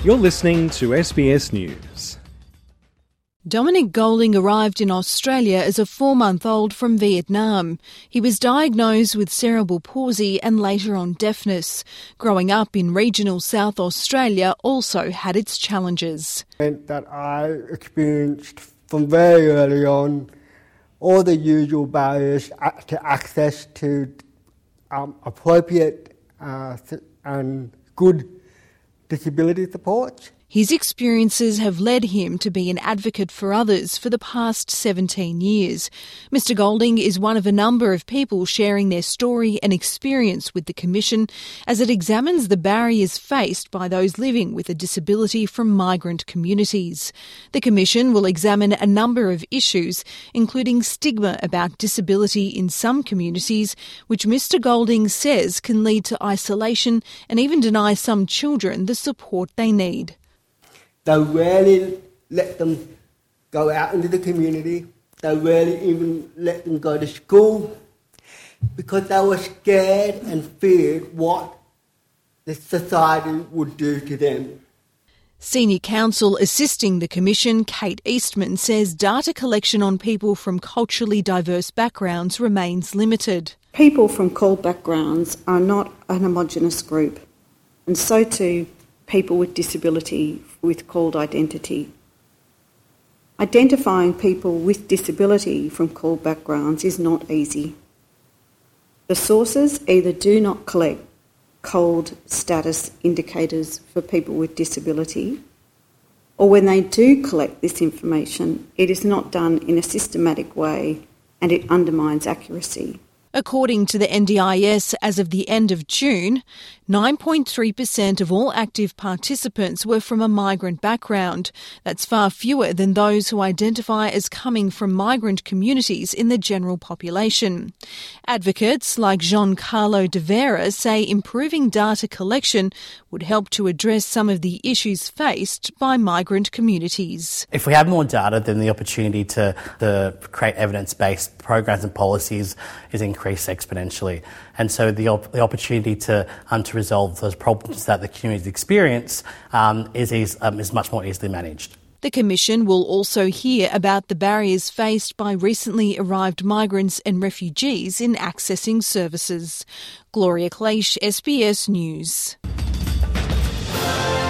You're listening to SBS News. Dominic Golding arrived in Australia as a 4-month-old from Vietnam. He was diagnosed with cerebral palsy and later on deafness. Growing up in regional South Australia also had its challenges. That I experienced from very early on all the usual barriers to access to appropriate and good disability supports. His experiences have led him to be an advocate for others for the past 17 years. Mr Golding is one of a number of people sharing their story and experience with the Commission as it examines the barriers faced by those living with a disability from migrant communities. The Commission will examine a number of issues, including stigma about disability in some communities, which Mr Golding says can lead to isolation and even deny some children the support they need. They rarely let them go out into the community. They rarely even let them go to school because they were scared and feared what the society would do to them. Senior counsel assisting the Commission, Kate Eastman, says data collection on people from culturally diverse backgrounds remains limited. People from CALD backgrounds are not a homogenous group, and so too people with disability with CALD identity. Identifying people with disability from CALD backgrounds is not easy. The sources either do not collect CALD status indicators for people with disability, or when they do collect this information, it is not done in a systematic way and it undermines accuracy. According to the NDIS, as of the end of June, 9.3% of all active participants were from a migrant background. That's far fewer than those who identify as coming from migrant communities in the general population. Advocates like Giancarlo De Vera say improving data collection would help to address some of the issues faced by migrant communities. If we have more data, then the opportunity to create evidence-based programs and policies is increased exponentially. And so the opportunity to resolve those problems that the communities experience is much more easily managed. The Commission will also hear about the barriers faced by recently arrived migrants and refugees in accessing services. Gloria Cleish, SBS News.